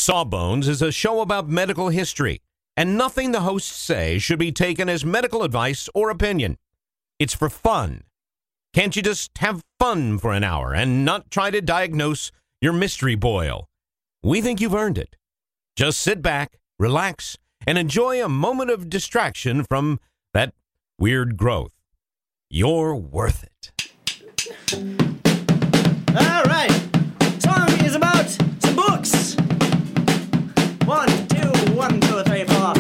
Sawbones is a show about medical history, and nothing the hosts say should be taken as medical advice or opinion. It's for fun. Can't you just have fun for an hour and not try to diagnose your mystery boil? We think you've earned it. Just sit back, relax, and enjoy a moment of distraction from that weird growth. You're worth it. All right. Song is about some books. 1, 2, 1, 2, 3, 4.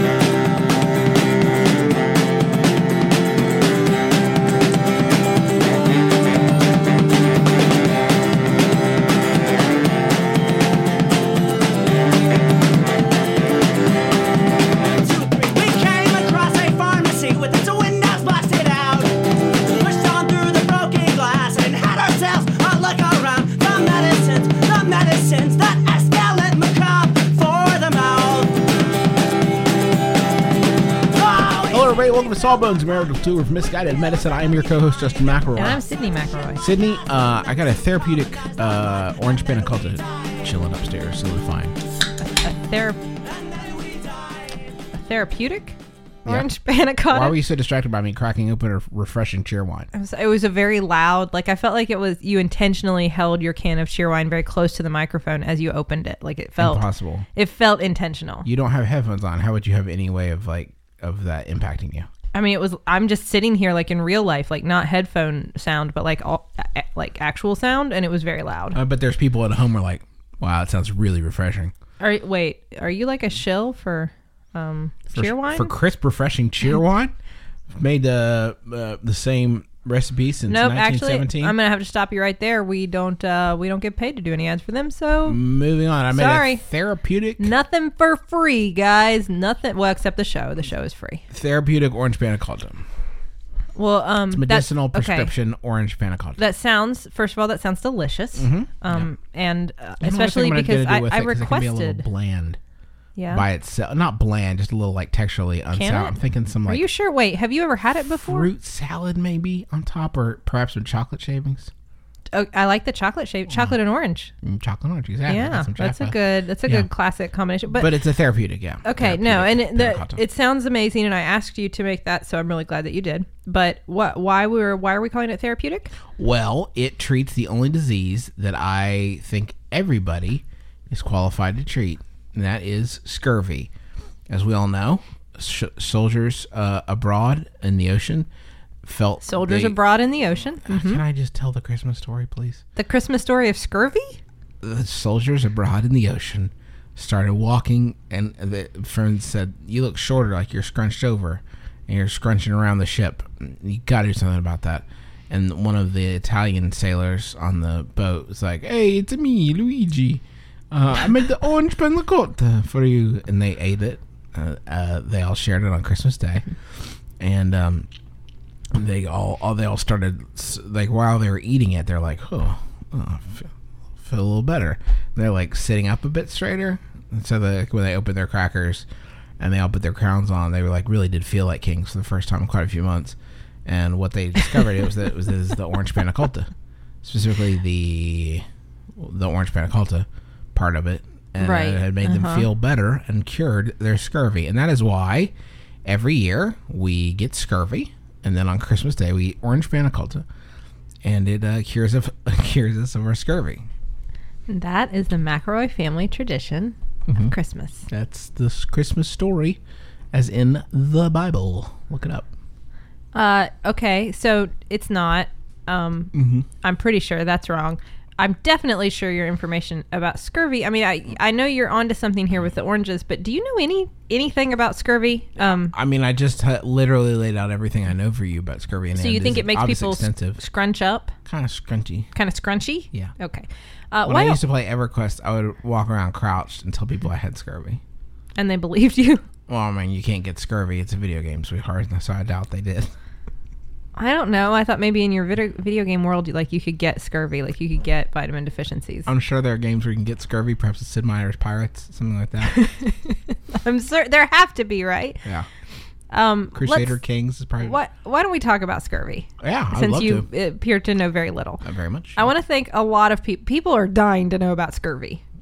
Welcome to Sawbones, Marital Tour of Misguided Medicine. I am your co-host, Justin McElroy. And I'm Sydney McElroy. Sydney, I got a therapeutic orange panna cotta chilling upstairs, so we're fine. A therapeutic orange panna cotta? Why were you so distracted by me cracking open a refreshing Cheerwine? It was a very loud, I felt like it was, you intentionally held your can of Cheerwine very close to the microphone as you opened it. Like it felt... Impossible. It felt intentional. You don't have headphones on. How would you have any way of that impacting you? I mean, I'm just sitting here in real life, not headphone sound, but actual sound, and it was very loud. But there's people at home who are like, wow, that sounds really refreshing. Are you a shill for Cheerwine? For crisp, refreshing Cheerwine? Made the same recipe since 1917. Actually, I'm gonna have to stop you right there. We don't get paid to do any ads for them, so moving on. I made a therapeutic, nothing for free, guys. Nothing. Well, except the show. The show is free. Therapeutic orange panna cotta. Well, it's medicinal prescription orange panna cotta. That sounds, first of all, that sounds delicious. Mm-hmm. And especially because I requested. It can be a little bland. Yeah. By itself, not bland, just a little texturally unsound. I'm thinking some Are you sure? Wait, have you ever had it before? Fruit salad maybe on top, or perhaps with chocolate shavings. Oh, I like the chocolate chocolate and orange. Chocolate and orange, exactly. Yeah, that's a good classic combination. But it's a therapeutic, yeah. Okay, it sounds amazing, and I asked you to make that, so I'm really glad that you did. But why are we calling it therapeutic? Well, it treats the only disease that I think everybody is qualified to treat. And that is scurvy. As we all know, soldiers abroad in the ocean felt... abroad in the ocean. Mm-hmm. Can I just tell the Christmas story, please? The Christmas story of scurvy? The soldiers abroad in the ocean started walking, and the friend said, you look shorter, like you're scrunched over, and you're scrunching around the ship. You got to do something about that. And one of the Italian sailors on the boat was like, hey, it's me, Luigi. I made the orange panna cotta for you, and they ate it. They all shared it on Christmas Day, and they all started while they were eating it, they're like, feel a little better. And they're sitting up a bit straighter, and so when they opened their crackers and they all put their crowns on, they were really did feel like kings for the first time in quite a few months. And what they discovered was the orange panna cotta, specifically the orange panna cotta part of it, and it had made them feel better and cured their scurvy. And that is why every year we get scurvy, and then on Christmas Day we eat orange panna cotta, and it cures us of our scurvy. That is the McElroy family tradition of Christmas. That's the Christmas story, as in the Bible. Look it up. Okay, so it's not. I'm pretty sure that's wrong. I'm definitely sure your information about scurvy. I mean, I know you're onto something here with the oranges, but do you know anything about scurvy? I mean, I just literally laid out everything I know for you about scurvy. And so you think it makes people scrunch up? Kind of scrunchy. Kind of scrunchy? Yeah. Okay. When I used to play EverQuest, I would walk around crouched and tell people I had scurvy. And they believed you? Well, I mean, you can't get scurvy. It's a video game, sweetheart, so I doubt they did. I don't know. I thought maybe in your video game world, you could get scurvy, you could get vitamin deficiencies. I'm sure there are games where you can get scurvy, perhaps it's Sid Meier's Pirates, something like that. I'm certain there have to be, right? Yeah. Crusader Kings is probably... Why don't we talk about scurvy? Yeah, I'd since love you to. appear to know very little. Very much. I want to think a lot of people are dying to know about scurvy.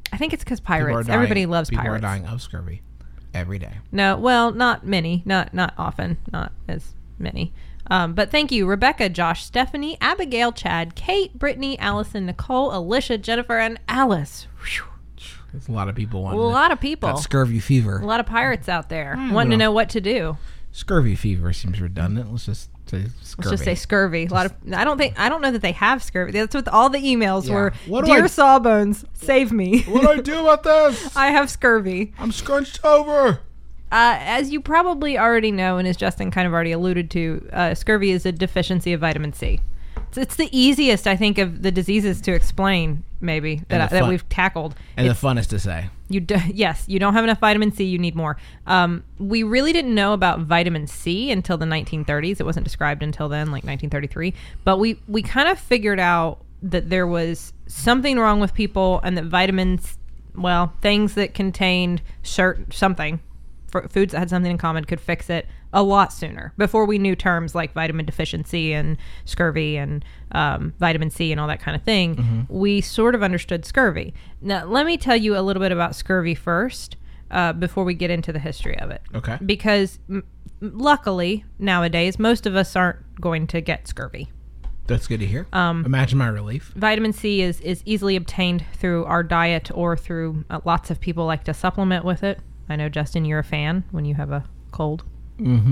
I think it's because People are pirates. dying- Everybody loves people pirates. People are dying of scurvy every day. No, well, not many. Not often. Not as many. But thank you, Rebecca, Josh, Stephanie, Abigail, Chad, Kate, Brittany, Allison, Nicole, Alicia, Jennifer, and Alice. Whew. There's a lot of people A wanting lot of people. that scurvy fever. A lot of pirates out there wanting well. to know what to do. Scurvy fever seems redundant. Let's just say scurvy. Let's just say scurvy. A lot of I don't know that they have scurvy. That's what all the emails Yeah. were. What do Dear I- Sawbones, save me. What do I do about this? I have scurvy. I'm scrunched over. As you probably already know, and as Justin kind of already alluded to, scurvy is a deficiency of vitamin C. It's the easiest, I think, of the diseases to explain, maybe, that we've tackled. And It's- the funnest to say. Yes, you don't have enough vitamin C, you need more. We really didn't know about vitamin C until the 1930s. It wasn't described until then, like 1933. But we kind of figured out that there was something wrong with people and that vitamins, well, things that contained something, foods that had something in common could fix it a lot sooner, before we knew terms like vitamin deficiency and scurvy and vitamin C and all that kind of thing. Mm-hmm. We sort of understood scurvy. Now, let me tell you a little bit about scurvy first, before we get into the history of it. Okay. Because luckily, nowadays, most of us aren't going to get scurvy. That's good to hear. Imagine my relief. Vitamin C is easily obtained through our diet or through lots of people like to supplement with it. I know, Justin, you're a fan when you have a cold. Mm-hmm.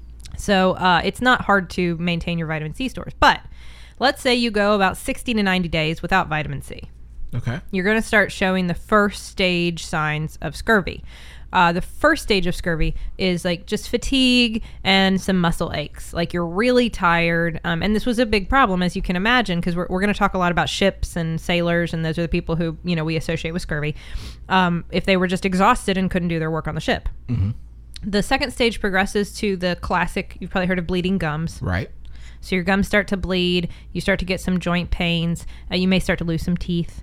So it's not hard to maintain your vitamin C stores. But let's say you go about 60 to 90 days without vitamin C. Okay. You're going to start showing the first stage signs of scurvy. The first stage of scurvy is like just fatigue and some muscle aches. Like you're really tired. And this was a big problem, as you can imagine, because we're going to talk a lot about ships and sailors, and those are the people who, we associate with scurvy. If they were just exhausted and couldn't do their work on the ship. Mm-hmm. The second stage progresses to the classic, you've probably heard of bleeding gums. Right. So your gums start to bleed. You start to get some joint pains. You may start to lose some teeth.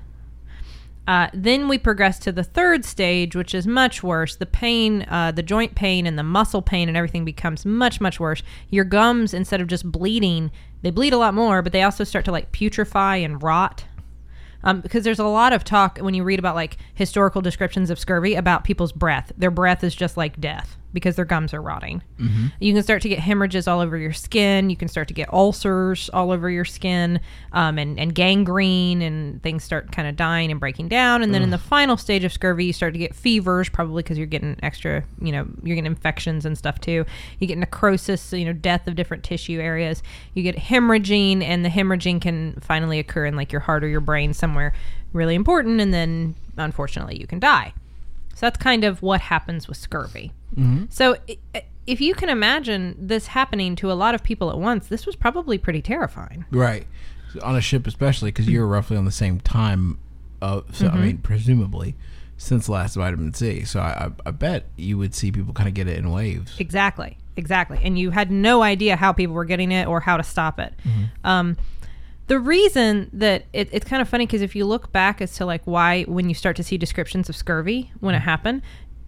Then we progress to the third stage, which is much worse. The pain, the joint pain and the muscle pain and everything becomes much, much worse. Your gums, instead of just bleeding, they bleed a lot more, but they also start to like putrefy and rot. Because there's a lot of talk when you read about like historical descriptions of scurvy about people's breath. Their breath is just like death because their gums are rotting. Mm-hmm. You can start to get hemorrhages all over your skin. You can start to get ulcers all over your skin, and gangrene, and things start kind of dying and breaking down. And then in the final stage of scurvy, you start to get fevers, probably because you're getting extra, you're getting infections and stuff too. You get necrosis, death of different tissue areas. You get hemorrhaging, and the hemorrhaging can finally occur in like your heart or your brain, somewhere really important. And then unfortunately you can die. So that's kind of what happens with scurvy. Mm-hmm. So if you can imagine this happening to a lot of people at once, this was probably pretty terrifying. Right. On a ship especially, because you're roughly on the same time, I mean, presumably, since last vitamin C. So I bet you would see people kind of get it in waves. Exactly. And you had no idea how people were getting it or how to stop it. Mm-hmm. The reason that it's kind of funny, because if you look back as to like why, when you start to see descriptions of scurvy when it happened,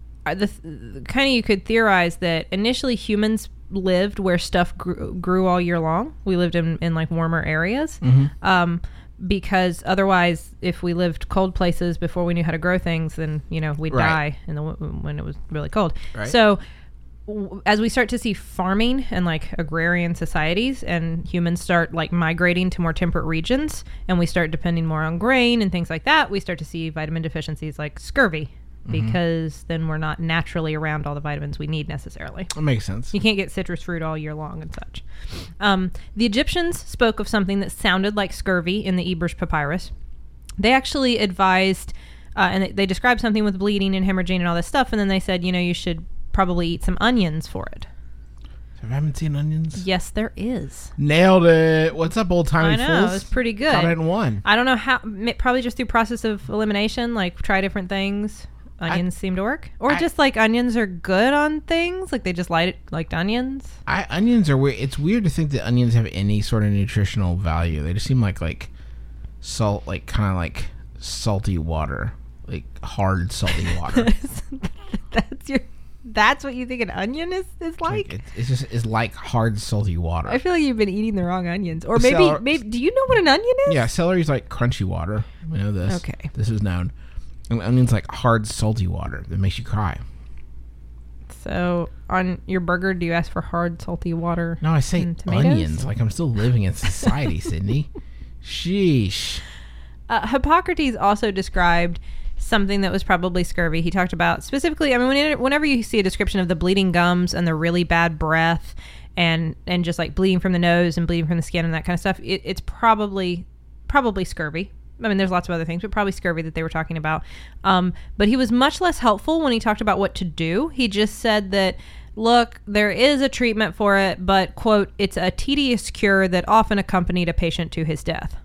you could theorize that initially humans lived where stuff grew all year long. We lived in like warmer areas. Mm-hmm. Because otherwise, if we lived cold places before we knew how to grow things, then we'd die when it was really cold. Right. So as we start to see farming and like agrarian societies, and humans start like migrating to more temperate regions, and we start depending more on grain and things like that, we start to see vitamin deficiencies like scurvy, because then we're not naturally around all the vitamins we need necessarily. That makes sense. You can't get citrus fruit all year long and such. The Egyptians spoke of something that sounded like scurvy in the Ebers Papyrus. They actually advised, and they described something with bleeding and hemorrhaging and all this stuff, and then they said, you should probably eat some onions for it. I haven't seen onions. Yes, there is. Nailed it. What's up, old timey fools? I know, it's pretty good. Got it in one. I don't know how, probably just through process of elimination, like try different things. Onions seem to work. Or just like onions are good on things, like they just liked onions. Onions are weird. It's weird to think that onions have any sort of nutritional value. They just seem like salt, like kind of like salty water, like hard salty water. That's what you think an onion is like? It's like hard salty water. I feel like you've been eating the wrong onions. Or maybe do you know what an onion is? Yeah, celery's like crunchy water. We know this. Okay. This is known. And onion's like hard, salty water that makes you cry. So on your burger, do you ask for hard, salty water? No, I say and tomatoes? onions. Like I'm still living in society, Sydney. Sheesh. Hippocrates also described something that was probably scurvy. He talked about specifically, I mean, whenever you see a description of the bleeding gums and the really bad breath and just like bleeding from the nose and bleeding from the skin and that kind of stuff, it's probably scurvy. I mean, there's lots of other things, but probably scurvy that they were talking about. But he was much less helpful when he talked about what to do. He just said that, look, there is a treatment for it, but, quote, it's a tedious cure that often accompanied a patient to his death.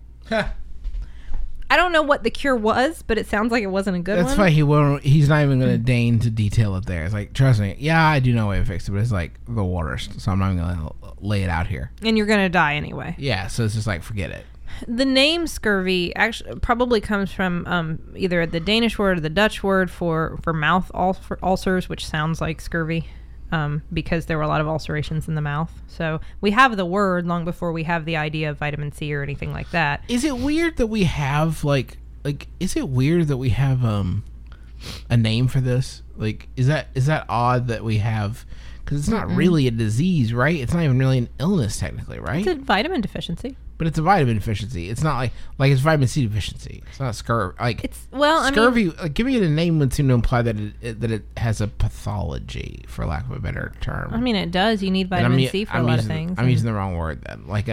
I don't know what the cure was, but it sounds like it wasn't a good one. That's why he's not even going to deign to detail it there. It's like, trust me, yeah, I do know a way to fix it, but it's like the worst, so I'm not even going to lay it out here. And you're going to die anyway. Yeah, so it's just like, forget it. The name scurvy actually probably comes from either the Danish word or the Dutch word for mouth ulcers, which sounds like scurvy, because there were a lot of ulcerations in the mouth. So we have the word long before we have the idea of vitamin C or anything like that. Is it weird that we have is it weird that we have a name for this? Like, is that odd that we have? Because it's not really a disease, right? It's not even really an illness technically, right? It's a vitamin deficiency. But it's a vitamin deficiency. It's not like it's vitamin C deficiency. It's not scurvy. Like It's well, scurvy. I mean, Like, giving it a name would seem to imply that it has a pathology, for lack of a better term. I mean, it does. You need And vitamin C for a lot of things. I'm using the wrong word then. Like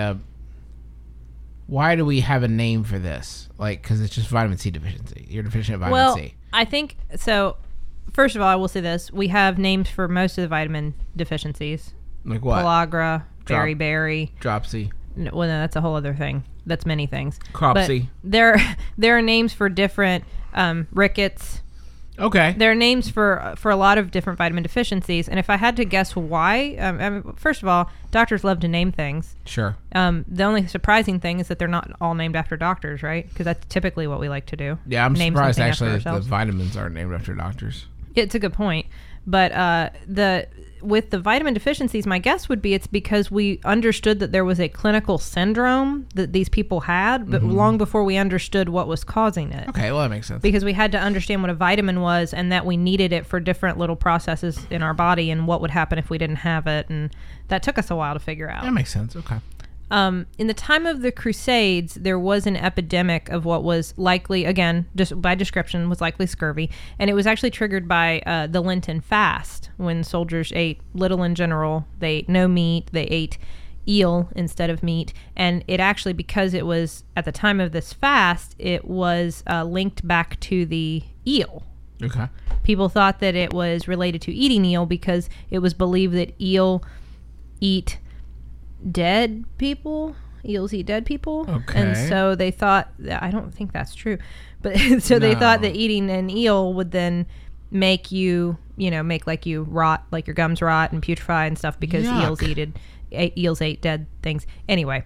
why do we have a name for this? Like, because it's just vitamin C deficiency. You're deficient of vitamin C. I think so. First of all, I will say this: we have names for most of the vitamin deficiencies. Like what? Pellagra, beriberi. Dropsy. No, well, no, that's a whole other thing. That's many things. Cropsy. But there are names for different rickets. Okay. There are names for a lot of different vitamin deficiencies. And if I had to guess why, I mean, first of all, doctors love to name things. Sure. The only surprising thing is that they're not all named after doctors, right? Because that's typically what we like to do. Yeah, I'm Name surprised something actually after that the ourselves. vitamins aren't named after doctors. It's a good point. But with the vitamin deficiencies, my guess would be it's because we understood that there was a clinical syndrome that these people had, but long before we understood what was causing it. Okay, well, that makes sense. Because we had to understand what a vitamin was and that we needed it for different little processes in our body and what would happen if we didn't have it. And that took us a while to figure out. That makes sense. Okay. In the time of the Crusades, there was an epidemic of what was likely, again, just by description, was likely scurvy. And it was actually triggered by the Lenten fast, when soldiers ate little in general. They ate no meat. They ate eel instead of meat. And it actually, because it was at the time of this fast, it was linked back to the eel. Okay. People thought that it was related to eating eel because it was believed that eels eat dead people. Okay. And so they thought, I don't think that's true, but so they thought that eating an eel would then make you, make like you rot, like your gums rot and putrefy and stuff because Yuck. eels ate dead things. Anyway,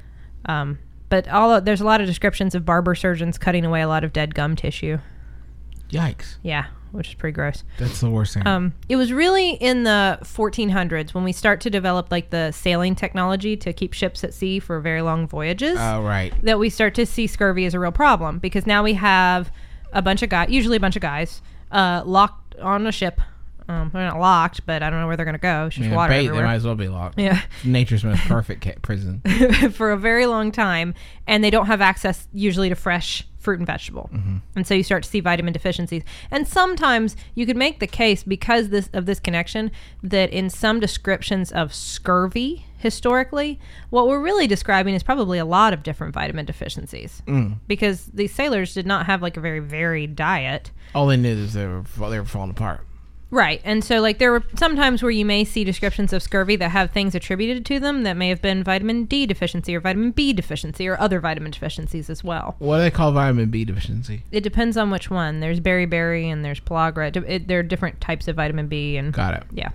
but there's a lot of descriptions of barber surgeons cutting away a lot of dead gum tissue. Yikes. Yeah, which is pretty gross. That's the worst thing. It was really in the 1400s when we start to develop like the sailing technology to keep ships at sea for very long voyages. Oh, right. That we start to see scurvy as a real problem because now we have usually a bunch of guys, locked on a ship. They're not locked, but I don't know where they're going to go. It's just water They everywhere. might as well be locked. Yeah. Nature's most perfect prison. For a very long time, and they don't have access usually to fresh fruit and vegetable. And so you start to see vitamin deficiencies. And sometimes you could make the case because of this connection that in some descriptions of scurvy historically, what we're really describing is probably a lot of different vitamin deficiencies because these sailors did not have like a very varied diet. All they knew is they were falling apart. Right. And so like there were some times where you may see descriptions of scurvy that have things attributed to them that may have been vitamin D deficiency or vitamin B deficiency or other vitamin deficiencies as well. What do they call vitamin B deficiency? It depends on which one. There's beriberi and there's pellagra. There are different types of vitamin B. And Got it. yeah.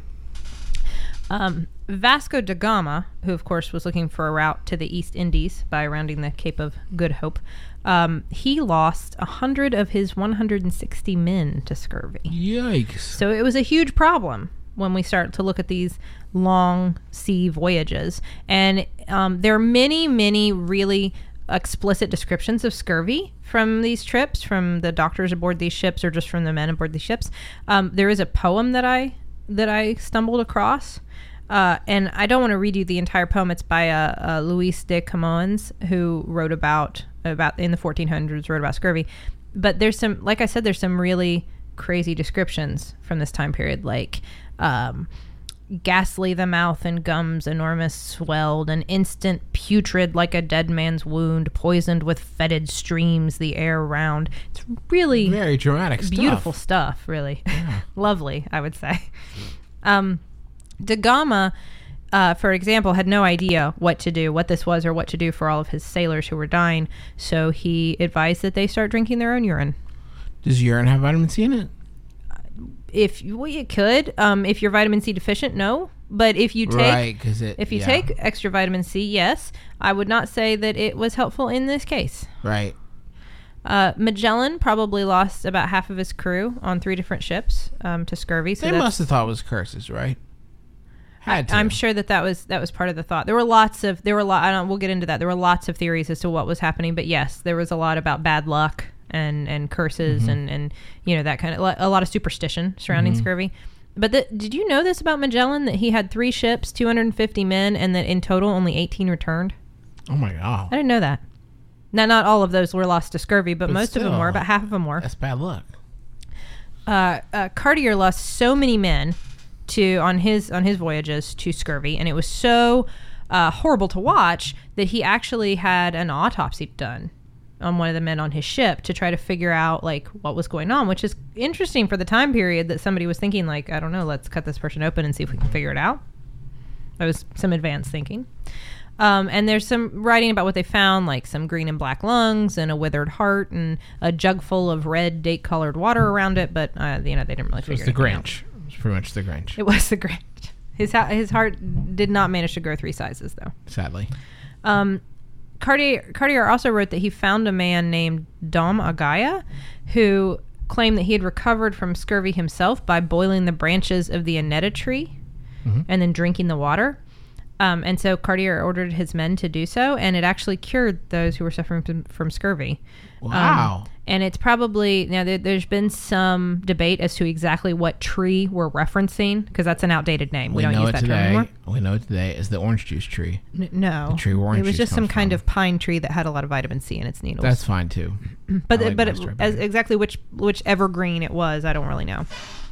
Vasco da Gama, who of course was looking for a route to the East Indies by rounding the Cape of Good Hope, he lost 100 of his 160 men to scurvy. Yikes. So it was a huge problem when we start to look at these long sea voyages. And there are many, many really explicit descriptions of scurvy from these trips, from the doctors aboard these ships or just from the men aboard these ships. There is a poem that I stumbled across, and I don't want to read you the entire poem. It's by Luis de Camões, who wrote about in the 1400s, wrote about scurvy. But there's some, like I said, there's some really crazy descriptions from this time period, like ghastly the mouth and gums enormous swelled, an instant putrid like a dead man's wound, poisoned with fetid streams the air round. It's really very dramatic beautiful stuff, really. Yeah. Lovely, I would say. Da Gama, for example, had no idea what to do, what this was, or what to do for all of his sailors who were dying, so he advised that they start drinking their own urine. Does urine have vitamin C in it? You could. If you're vitamin C deficient, no. But if you take take extra vitamin C, yes. I would not say that it was helpful in this case. Right. Magellan probably lost about half of his crew on 3 different ships to scurvy. So they must have thought it was curses, right? I'm sure that was part of the thought. We'll get into that. There were lots of theories as to what was happening, but yes, there was a lot about bad luck and curses and that kind of, a lot of superstition surrounding scurvy. But did you know this about Magellan, that he had 3 ships, 250 men, and that in total only 18 returned? Oh my God. I didn't know that. Now, not all of those were lost to scurvy, but most of them were. About half of them were. That's bad luck. Cartier lost so many men on his voyages to scurvy, and it was so horrible to watch that he actually had an autopsy done on one of the men on his ship to try to figure out like what was going on, which is interesting for the time period, that somebody was thinking like, I don't know, let's cut this person open and see if we can figure it out. That was some advanced thinking. And there's some writing about what they found, like some green and black lungs and a withered heart and a jug full of red date-colored water around it, but they didn't really figure it out. It was the Grinch. It was pretty much the Grinch. It was the Grinch. His heart did not manage to grow 3 sizes, though. Sadly. Cartier also wrote that he found a man named Dom Agaya who claimed that he had recovered from scurvy himself by boiling the branches of the Annetta tree and then drinking the water. And so Cartier ordered his men to do so, and it actually cured those who were suffering from scurvy. Wow. And it's probably, now there's been some debate as to exactly what tree we're referencing, because that's an outdated name. We don't use that term anymore. We know it today is the orange juice tree. No. The tree where orange juice. It was just some kind from. of pine tree that had a lot of vitamin C in its needles. That's fine too. But exactly which evergreen it was, I don't really know.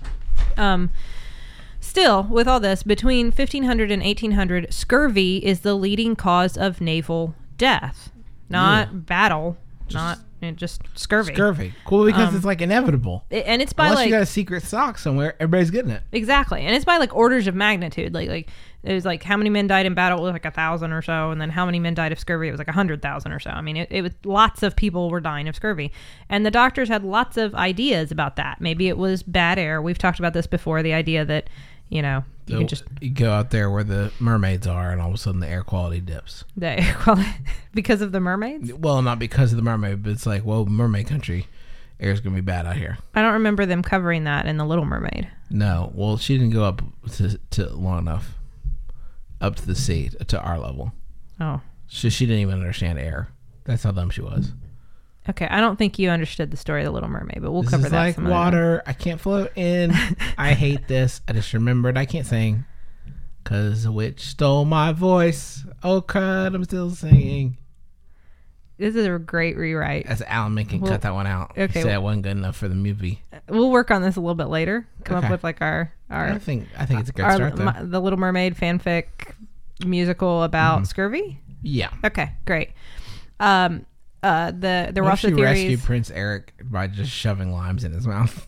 Still, with all this, between 1500 and 1800, scurvy is the leading cause of naval death. Not battle, just scurvy. Scurvy. Cool, because it's like inevitable. And it's by unless you got a secret sock somewhere, everybody's getting it. Exactly. And it's by like orders of magnitude. Like it was like how many men died in battle? It was like 1,000 or so. And then how many men died of scurvy? It was like 100,000 or so. I mean, it was lots of people were dying of scurvy. And the doctors had lots of ideas about that. Maybe it was bad air. We've talked about this before, the idea that, you go out there where the mermaids are and all of a sudden the air quality dips. The air quality because of the mermaids? Well, not because of the mermaid, but it's like, well, mermaid country, air's gonna be bad out here. I don't remember them covering that in The Little Mermaid. No, well, she didn't go up to long enough up to the sea to our level. Oh, she didn't even understand air. That's how dumb she was. Okay, I don't think you understood the story of The Little Mermaid, but we'll cover that. This is like water. I can't float in. I hate this. I just remembered I can't sing. 'Cause a witch stole my voice. Oh, crud, I'm still singing. This is a great rewrite. As Alan Menken cut that one out. Okay. He said it wasn't good enough for the movie. We'll work on this a little bit later. Come up with like our I think it's a good start, though. The Little Mermaid fanfic musical about scurvy? Yeah. Okay, great. There were also theories. Rescued Prince Eric by just shoving limes in his mouth.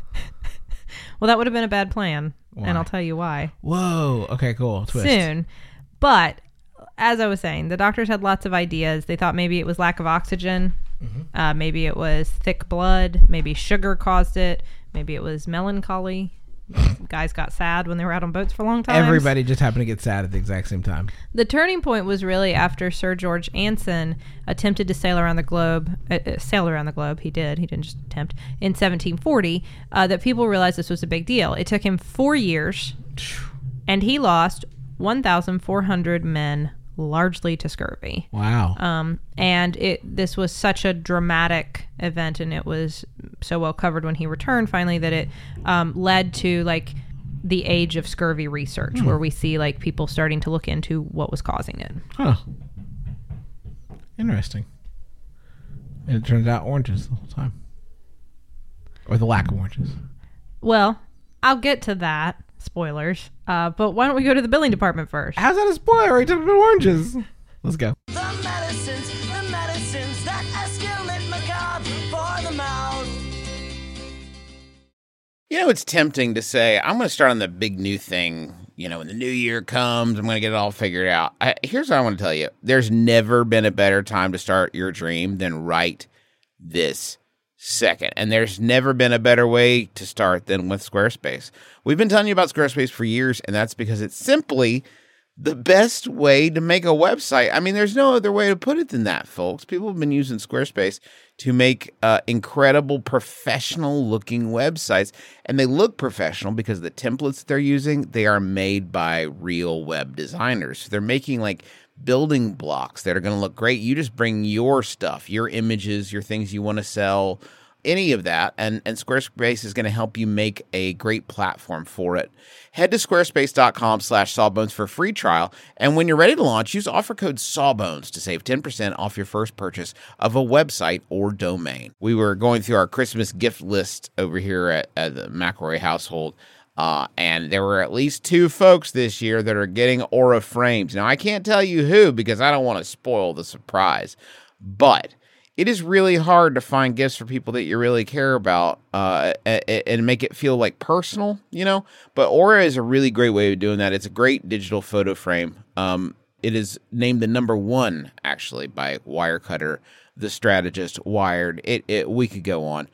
Well, that would have been a bad plan. Why? And I'll tell you why. Whoa. Okay, cool. Twist. Soon. But as I was saying, the doctors had lots of ideas. They thought maybe it was lack of oxygen. Maybe it was thick blood. Maybe sugar caused it. Maybe it was melancholy. Guys got sad when they were out on boats for a long time. Everybody just happened to get sad at the exact same time. The turning point was really after Sir George Anson attempted to sail around the globe. He didn't just attempt, in 1740, that people realized this was a big deal. It took him 4 years, and he lost 1,400 men largely to scurvy. Wow. And this was such a dramatic event, and it was so well covered when he returned finally that it led to like the age of scurvy research, where we see like people starting to look into what was causing it. Huh. Interesting. And it turns out oranges the whole time. Or the lack of oranges. Well, I'll get to that. Spoilers. But why don't we go to the billing department first? How's that a spoiler? He talked about oranges. Let's go. The medicines that escalate macabre for the mouth. You know, it's tempting to say, I'm going to start on the big new thing. You know, when the new year comes, I'm going to get it all figured out. Here's what I want to tell you. There's never been a better time to start your dream than right this second. And there's never been a better way to start than with Squarespace. We've been telling you about Squarespace for years, and that's because it's simply the best way to make a website. I mean, there's no other way to put it than that, folks. People have been using Squarespace to make incredible professional-looking websites, and they look professional because the templates that they're using, they are made by real web designers. So they're making like building blocks that are going to look great. You just bring your stuff, your images, your things you want to sell, any of that, and Squarespace is going to help you make a great platform for it. Head to squarespace.com/sawbones for a free trial, and when you're ready to launch, use offer code SAWBONES to save 10% off your first purchase of a website or domain. We were going through our Christmas gift list over here at the McElroy household, and there were at least 2 folks this year that are getting Aura frames. Now, I can't tell you who because I don't want to spoil the surprise, but it is really hard to find gifts for people that you really care about and make it feel like personal, you know? But Aura is a really great way of doing that. It's a great digital photo frame. It is named the #1, actually, by Wirecutter, The Strategist, Wired. We could go on.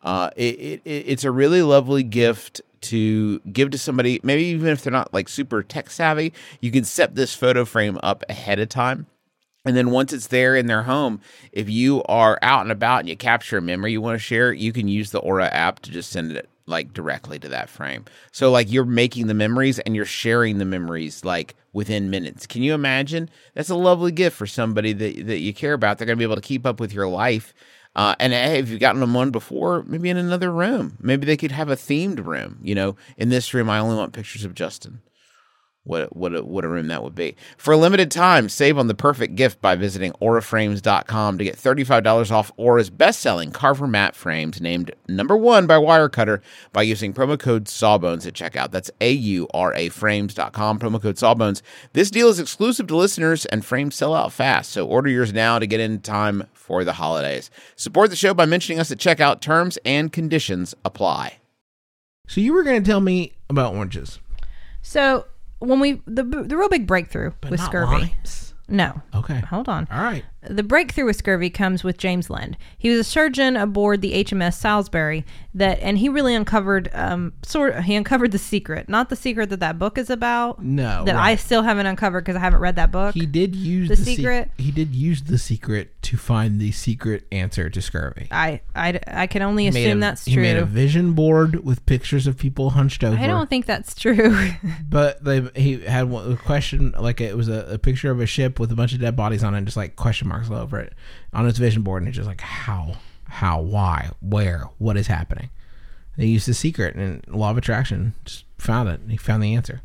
It's a really lovely gift to give to somebody, maybe even if they're not like super tech savvy. You can set this photo frame up ahead of time. And then once it's there in their home, if you are out and about and you capture a memory you want to share, you can use the Aura app to just send it like directly to that frame. So like you're making the memories and you're sharing the memories like within minutes. Can you imagine? That's a lovely gift for somebody that you care about. They're going to be able to keep up with your life. And hey, if you've gotten them one before, maybe in another room. Maybe they could have a themed room. You know, in this room, I only want pictures of Justin. What a room that would be. For a limited time, save on the perfect gift by visiting auraframes.com to get $35 off Aura's best-selling Carver matte frames, named #1 by Wirecutter, by using promo code SAWBONES at checkout. That's auraframes.com, promo code SAWBONES. This deal is exclusive to listeners, and frames sell out fast, so order yours now to get in time for the holidays. Support the show by mentioning us at checkout. Terms and conditions apply. So you were going to tell me about oranges. So when the real big breakthrough with not scurvy. limes. No. Okay. Hold on. All right. The breakthrough with scurvy comes with James Lind. He was a surgeon aboard the HMS Salisbury and he really uncovered uncovered the secret, not the secret that book is about. No, that right. I still haven't uncovered because I haven't read that book. He did use the secret. He did use the secret to find the secret answer to scurvy. I can only assume that's true. He made a vision board with pictures of people hunched over. I don't think that's true. But he had a question, like it was a picture of a ship with a bunch of dead bodies on it, and just like question marks all over it on his vision board, and it's just like how, why, where, what is happening. They used the secret, and law of attraction just found it. He found the answer.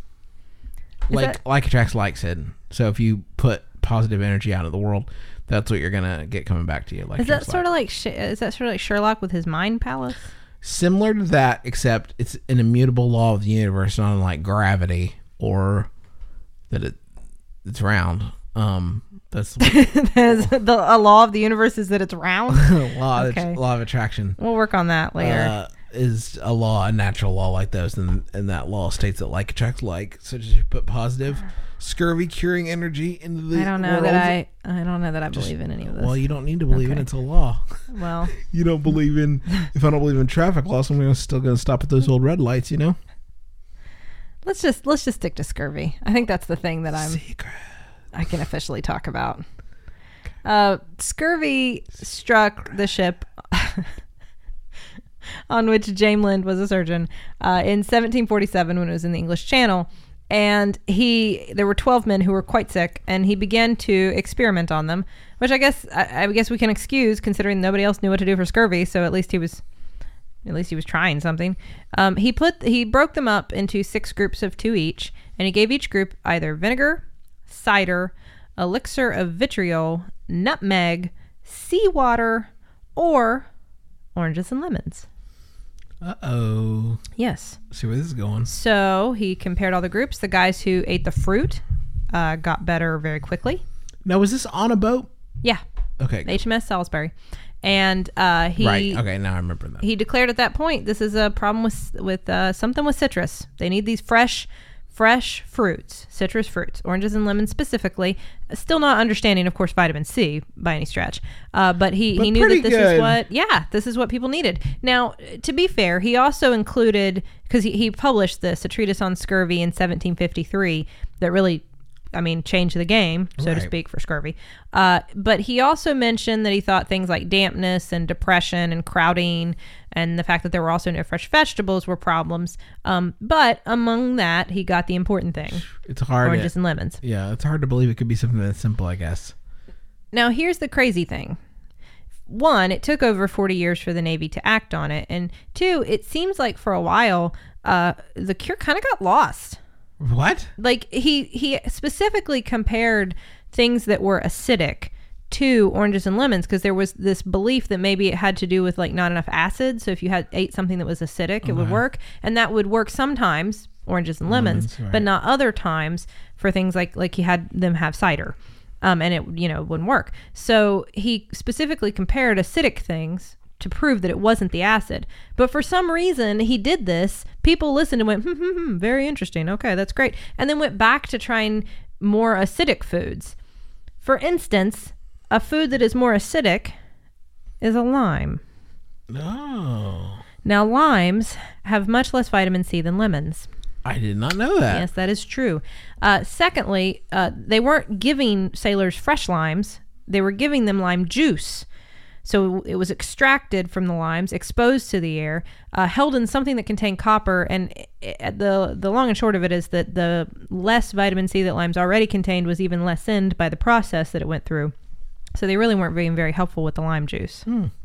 Like attracts like, Sid. So if you put positive energy out of the world, that's what you're gonna get coming back to you. Like is that sort of like Sherlock with his mind palace? Similar to that, except it's an immutable law of the universe, not unlike gravity or that it's round. That's a law of the universe is that it's round. law of attraction. We'll work on that later. Is a law, a natural law like those, and that law states that like attracts like. So just put positive scurvy curing energy into the world. I don't know that I believe in any of this. Well, you don't need to believe in it. It's a law. Well, you don't believe in. If I don't believe in traffic laws, I'm still going to stop at those old red lights. You know. Let's just stick to scurvy. I think that's the thing that Secret. I can officially talk about. Scurvy struck the ship on which James Lind was a surgeon in 1747 when it was in the English Channel. And there were 12 men who were quite sick, and he began to experiment on them, which I guess we can excuse considering nobody else knew what to do for scurvy. So at least he was trying something. He broke them up into 6 groups of 2 each, and he gave each group either vinegar, cider, elixir of vitriol, nutmeg, seawater, or oranges and lemons. Uh-oh. Yes. See where this is going. So he compared all the groups. The guys who ate the fruit got better very quickly. Now, was this on a boat? Yeah. Okay. Good. HMS Salisbury. And he... Right. Okay, now I remember that. He declared at that point, this is a problem with something with citrus. They need these fresh fruits, citrus fruits, oranges and lemons specifically. Still not understanding, of course, vitamin C by any stretch. But he knew that this is what people needed. Now, to be fair, he also included, because he published this, a treatise on scurvy in 1753 that really, changed the game, so to speak, for scurvy. But he also mentioned that he thought things like dampness and depression and crowding and the fact that there were also no fresh vegetables were problems. But among that, he got the important thing. It's hard. Oranges and lemons. Yeah, it's hard to believe it could be something that simple, I guess. Now, here's the crazy thing. 1, it took over 40 years for the Navy to act on it. And 2, it seems like for a while, the cure kind of got lost. What? Like he specifically compared things that were acidic to oranges and lemons because there was this belief that maybe it had to do with like not enough acid. So if you ate something that was acidic, it would work, and that would work sometimes, oranges and lemons, right. but not other times for things like he had them have cider, and it wouldn't work. So he specifically compared acidic things to prove that it wasn't the acid. But for some reason, he did this. People listened and went, very interesting. Okay, that's great. And then went back to trying more acidic foods. For instance, a food that is more acidic is a lime. Oh. Now, limes have much less vitamin C than lemons. I did not know that. Yes, that is true. Secondly, they weren't giving sailors fresh limes. They were giving them lime juice. So it was extracted from the limes, exposed to the air, held in something that contained copper. And the long and short of it is that the less vitamin C that limes already contained was even lessened by the process that it went through. So they really weren't being very helpful with the lime juice.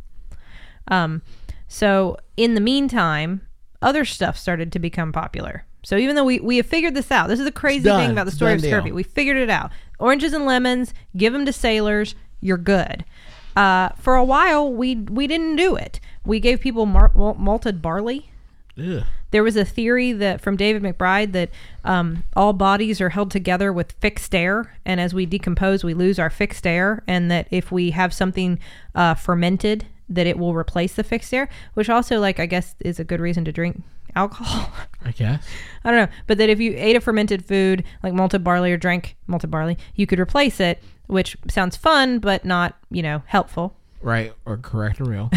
So in the meantime, other stuff started to become popular. So even though we have figured this out, this is the crazy thing about the story of scurvy. We figured it out. Oranges and lemons, give them to sailors, you're good. For a while, we didn't do it. We gave people malted barley. Ugh. There was a theory that from David McBride that all bodies are held together with fixed air, and as we decompose, we lose our fixed air, and that if we have something fermented, that it will replace the fixed air, which also, I guess, is a good reason to drink alcohol. I guess. I don't know, but that if you ate a fermented food like malted barley or drank malted barley, you could replace it, which sounds fun, but not, helpful. Right, or correct or real.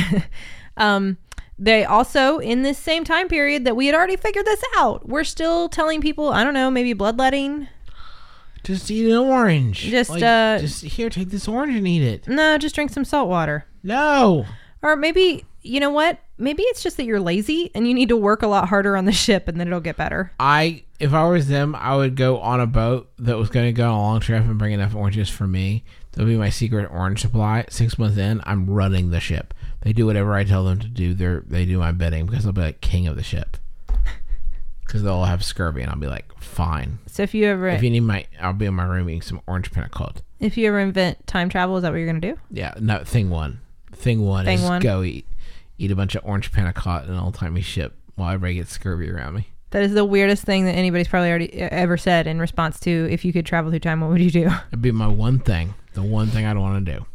They also, in this same time period that we had already figured this out, we're still telling people, I don't know, maybe bloodletting. Just eat an orange. Just here, take this orange and eat it. No, just drink some salt water. No. Or maybe, you know what? Maybe it's just that you're lazy and you need to work a lot harder on the ship and then it'll get better. If I was them, I would go on a boat that was going to go on a long trip and bring enough oranges for me. That'll be my secret orange supply. 6 months in, I'm running the ship. They do whatever I tell them to do. They do my bidding because I'll be like king of the ship. Because they'll all have scurvy and I'll be like, fine. So if you need I'll be in my room eating some orange pina colada. If you ever invent time travel, is that what you're going to do? Yeah, no, thing one is go eat a bunch of orange pina colada in an old-timey ship while everybody gets scurvy around me. That is the weirdest thing that anybody's probably already ever said in response to if you could travel through time, what would you do? It'd be my one thing. The one thing I'd want to do.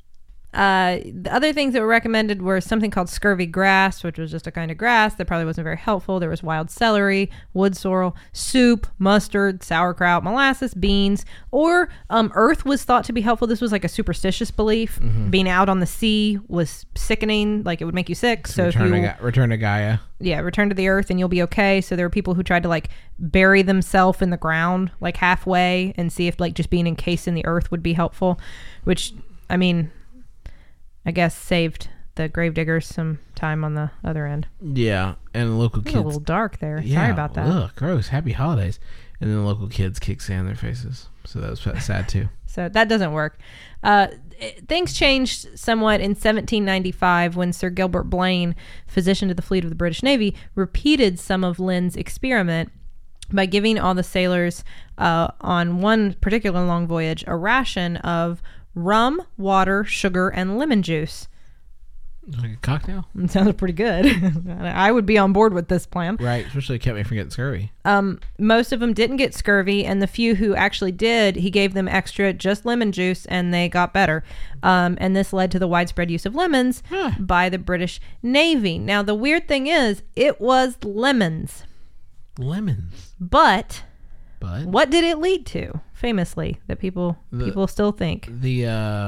The other things that were recommended were something called scurvy grass, which was just a kind of grass that probably wasn't very helpful. There was wild celery, wood sorrel, soup, mustard, sauerkraut, molasses, beans, or earth was thought to be helpful. This was like a superstitious belief. Mm-hmm. Being out on the sea was sickening, like it would make you sick. So return to Gaia. Yeah, return to the earth and you'll be okay. So there were people who tried to bury themselves in the ground halfway and see if just being encased in the earth would be helpful, which I guess saved the gravediggers some time on the other end. Yeah, and local It's kids. a little dark there. Yeah, Sorry about that. Ugh, gross. Happy holidays. And then the local kids kick sand in their faces. So that was sad too. So that doesn't work. Things changed somewhat in 1795 when Sir Gilbert Blaine, physician to the fleet of the British Navy, repeated some of Lynn's experiment by giving all the sailors on one particular long voyage a ration of rum, water, sugar, and lemon juice. Like a cocktail? It sounds pretty good. I would be on board with this plan. Right, especially kept me from getting scurvy. Most of them didn't get scurvy, and the few who actually did, he gave them extra just lemon juice, and they got better. And this led to the widespread use of lemons by the British Navy. Now, the weird thing is, it was lemons. Lemons. But But what did it lead to, famously, that people still think? the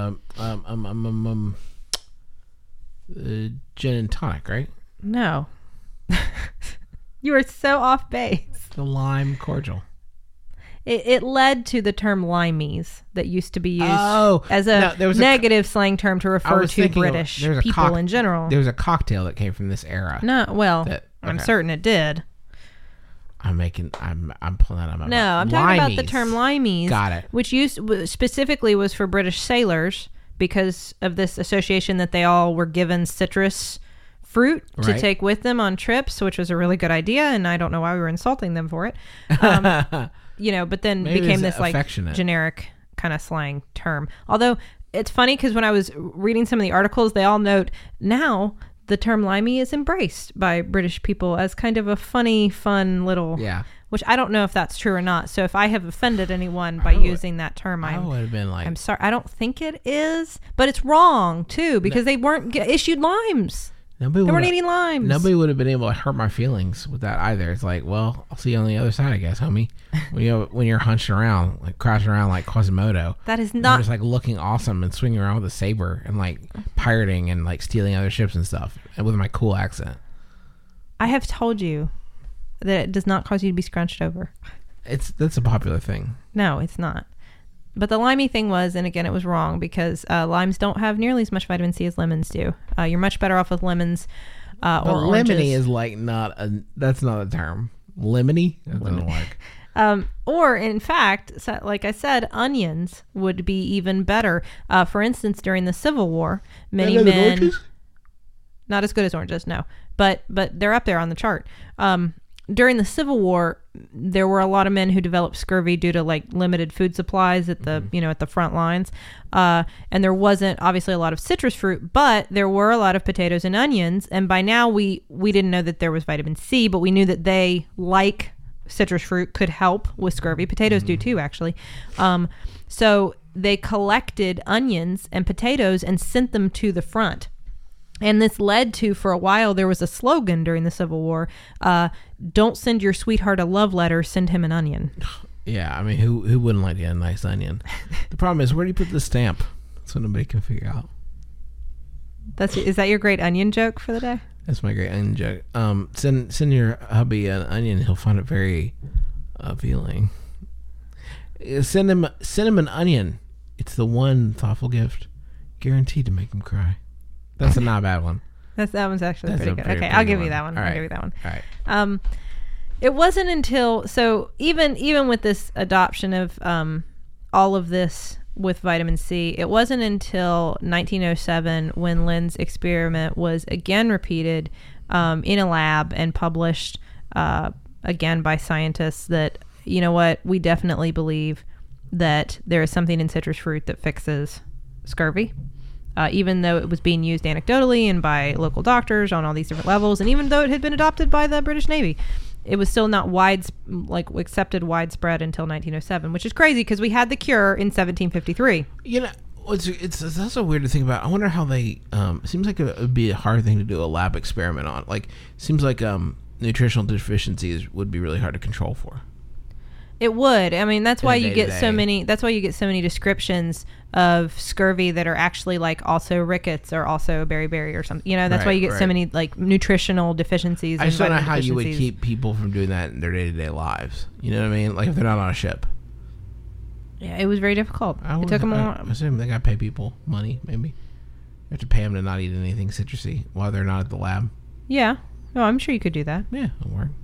gin and tonic, right? No. You are so off base. The lime cordial. It led to the term limeys that used to be used Oh, as no, there a was negative slang term to I refer was to thinking of- British there's a people in general. There was a cocktail that came from this era. No, well, I'm okay. certain it did. I'm pulling that out of my No, mouth. I'm talking about the Limeys. term limeys. Got it. Which specifically was for British sailors because of this association that they all were given citrus fruit to Right. take with them on trips, which was a really good idea, and I don't know why we were insulting them for it. But then Maybe became it's this like affectionate. generic kind of slang term. Although it's funny because when I was reading some of the articles, they all note now the term limey is embraced by British people as kind of a funny, fun little... Yeah. Which I don't know if that's true or not. So if I have offended anyone by using that term, I would have been like, I'm sorry. I don't think it is, but it's wrong too because they weren't issued limes. They weren't eating limes. Nobody would have been able to hurt my feelings with that either. It's like, well, I'll see you on the other side, I guess, homie. When you're hunched around, like crouching around like Quasimodo. That is I'm not. just like looking awesome and swinging around with a saber and like pirating and like stealing other ships and stuff, and with my cool accent. I have told you that it does not cause you to be scrunched over. That's a popular thing. No, it's not. But the limey thing was, and again, it was wrong because limes don't have nearly as much vitamin C as lemons do. You're much better off with lemons But or oranges. lemony is like that's not a term. Lemony? That doesn't work. Or in fact, like I said, onions would be even better. For instance, during the Civil War, many men, not as good as oranges, no, but they're up there on the chart. During the Civil War, there were a lot of men who developed scurvy due to like limited food supplies at the at the front lines, and there wasn't obviously a lot of citrus fruit, but there were a lot of potatoes and onions. And by now we didn't know that there was vitamin C, but we knew that they, like citrus fruit, could help with scurvy. Potatoes do too, actually. So they collected onions and potatoes and sent them to the front. And this led to, for a while, there was a slogan during the Civil War, don't send your sweetheart a love letter, send him an onion. Yeah, I mean, who wouldn't like to get a nice onion? The problem is, where do you put the stamp? So nobody can figure out. Is that your great onion joke for the day? That's my great onion joke. Send your hubby an onion. He'll find it very appealing. Send him an onion. It's the one thoughtful gift guaranteed to make him cry. That's a not bad one. That one's actually That's pretty a good. pretty Okay, I'll give one. you that one. All I'll right. give you that one. All right. It wasn't until even with this adoption of all of this with vitamin C, it wasn't until 1907 when Lynn's experiment was again repeated in a lab and published again by scientists that, you know what, we definitely believe that there is something in citrus fruit that fixes scurvy. Even though it was being used anecdotally and by local doctors on all these different levels, and even though it had been adopted by the British Navy, it was still not accepted widespread until 1907, which is crazy because we had the cure in 1753. You know, it's also weird to think about. I wonder how they. It seems like it would be a hard thing to do a lab experiment on. Like, seems like nutritional deficiencies would be really hard to control for. It would. I mean, that's why you get so day-to-day. many. That's why you get so many descriptions of scurvy that are actually like also rickets or also beriberi or something. You know, that's why you get so Right. many like nutritional deficiencies. I and just don't know vitamin how you would deficiencies. keep people from doing that in their day-to-day lives. You know what I mean? Like if they're not on a ship. Yeah, it was very difficult. I It took them a I while. assume they got to pay people money, maybe. have to pay them to not eat anything citrusy while they're not at the lab. Yeah. No, I'm sure you could do that. Yeah, it'll work.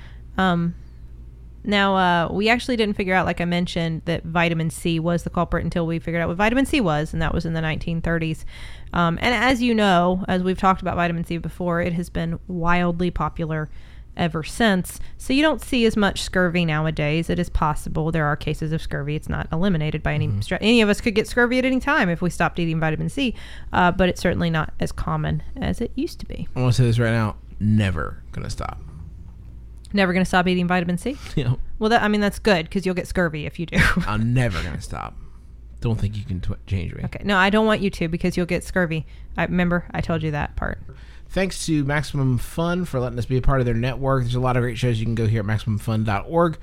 Now, we actually didn't figure out, like I mentioned, that vitamin C was the culprit until we figured out what vitamin C was, and that was in the 1930s. And as you know, as we've talked about vitamin C before, it has been wildly popular ever since. So you don't see as much scurvy nowadays. It is possible. There are cases of scurvy. It's not eliminated by any stretch. Any of us could get scurvy at any time if we stopped eating vitamin C, but it's certainly not as common as it used to be. I want to say this right now. Never going to stop. Never going to stop eating vitamin C? Yep. Well, that's good because you'll get scurvy if you do. I'm never going to stop. Don't think you can change me. Okay. No, I don't want you to because you'll get scurvy. Remember, I told you that part. Thanks to Maximum Fun for letting us be a part of their network. There's a lot of great shows. You can go here at MaximumFun.org.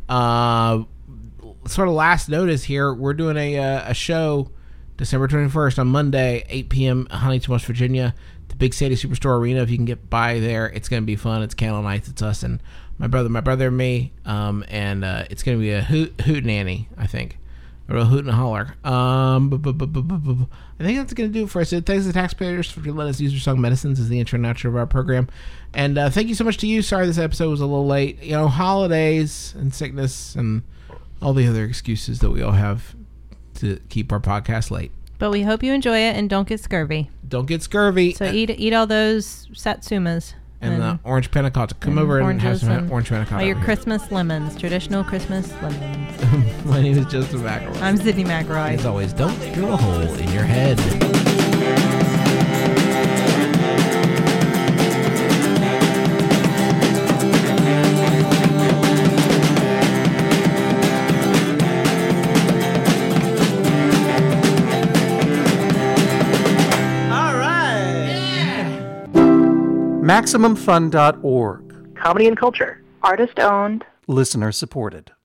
Sort of last notice here, we're doing a show December 21st on Monday, 8 p.m. Huntington, West Virginia. The Big Sadie Superstore Arena. If you can get by there, it's going to be fun. It's Candle Nights. It's us and my brother and me. And it's going to be a hootenanny, I think. A real hoot and a holler. I think that's going to do it for us. Thanks to the taxpayers for letting us use your song Medicines as the intro and outro of our program. And thank you so much to you. Sorry this episode was a little late. You know, holidays and sickness and all the other excuses that we all have to keep our podcast late. But we hope you enjoy it and don't get scurvy. Don't get scurvy. So eat all those satsumas. And the orange panna cotta. Come over and have some orange panna cotta. All your Christmas lemons. Traditional Christmas lemons. My name is Joseph McElroy. I'm Sydney McElroy. As always, don't drill a hole in your head. MaximumFun.org. Comedy and culture. Artist owned. Listener supported.